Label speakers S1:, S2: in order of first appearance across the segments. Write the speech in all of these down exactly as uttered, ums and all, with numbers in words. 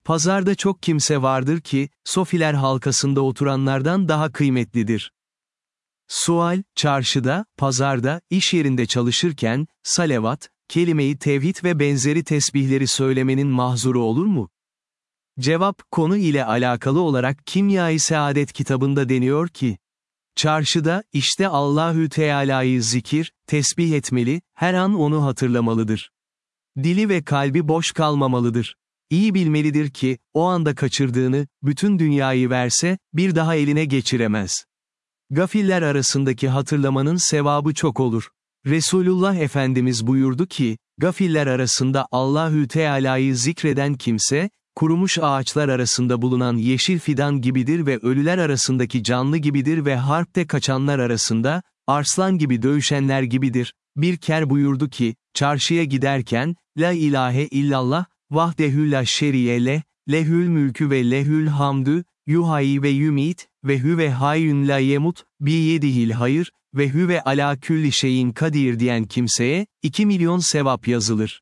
S1: Pazarda çok kimse vardır ki, sofiler halkasında oturanlardan daha kıymetlidir. Sual, çarşıda, pazarda, iş yerinde çalışırken, salavat, kelime-i tevhid ve benzeri tesbihleri söylemenin mahzuru olur mu? Cevap, konu ile alakalı olarak Kimya-i Saadet kitabında deniyor ki, çarşıda, işte Allahü Teala'yı zikir, tesbih etmeli, her an onu hatırlamalıdır. Dili ve kalbi boş kalmamalıdır. İyi bilmelidir ki, o anda kaçırdığını, bütün dünyayı verse, bir daha eline geçiremez. Gafiller arasındaki hatırlamanın sevabı çok olur. Resulullah Efendimiz buyurdu ki, gafiller arasında Allahü Teala'yı zikreden kimse, kurumuş ağaçlar arasında bulunan yeşil fidan gibidir ve ölüler arasındaki canlı gibidir ve harpte kaçanlar arasında, arslan gibi dövüşenler gibidir. Bir ker buyurdu ki, çarşıya giderken, La ilahe illallah, vahdehü la şeriye leh, lehül mülkü ve lehül hamdü, yuhayi ve yumit, ve hüve hayyün la yemut, biyedihil hayır, ve hüve ala külli şeyin kadir diyen kimseye, iki milyon sevap yazılır.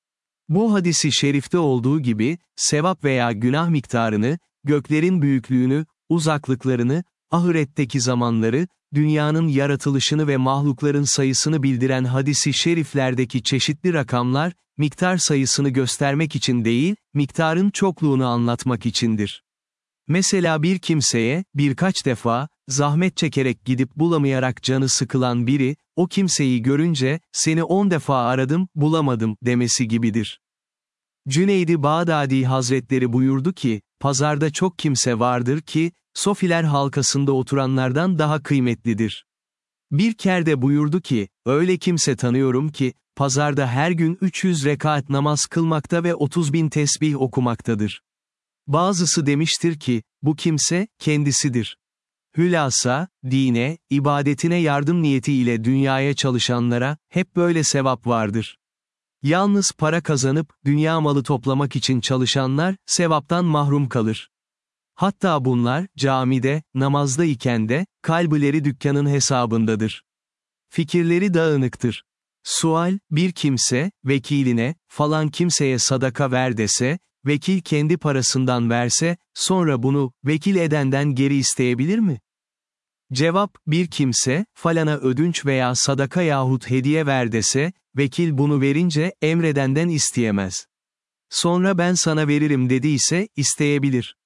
S1: Bu hadisi şerifte olduğu gibi, sevap veya günah miktarını, göklerin büyüklüğünü, uzaklıklarını, ahiretteki zamanları, dünyanın yaratılışını ve mahlukların sayısını bildiren hadisi şeriflerdeki çeşitli rakamlar, miktar sayısını göstermek için değil, miktarın çokluğunu anlatmak içindir. Mesela bir kimseye, birkaç defa, zahmet çekerek gidip bulamayarak canı sıkılan biri, o kimseyi görünce, seni on defa aradım, bulamadım, demesi gibidir. Cüneyd-i Bağdadi Hazretleri buyurdu ki, pazarda çok kimse vardır ki, sofiler halkasında oturanlardan daha kıymetlidir. Bir kerde buyurdu ki, öyle kimse tanıyorum ki, pazarda her gün üç yüz rekat namaz kılmakta ve otuz bin tesbih okumaktadır. Bazısı demiştir ki, bu kimse, kendisidir. Hülasa, dine, ibadetine yardım niyetiyle dünyaya çalışanlara, hep böyle sevap vardır. Yalnız para kazanıp, dünya malı toplamak için çalışanlar, sevaptan mahrum kalır. Hatta bunlar, camide, namazda iken de, kalbileri dükkanın hesabındadır. Fikirleri dağınıktır. Sual, bir kimse, vekiline, falan kimseye sadaka ver dese, vekil kendi parasından verse, sonra bunu, vekil edenden geri isteyebilir mi? Cevap, bir kimse, falana ödünç veya sadaka yahut hediye ver dese, vekil bunu verince, emredenden isteyemez. Sonra ben sana veririm dediyse, isteyebilir.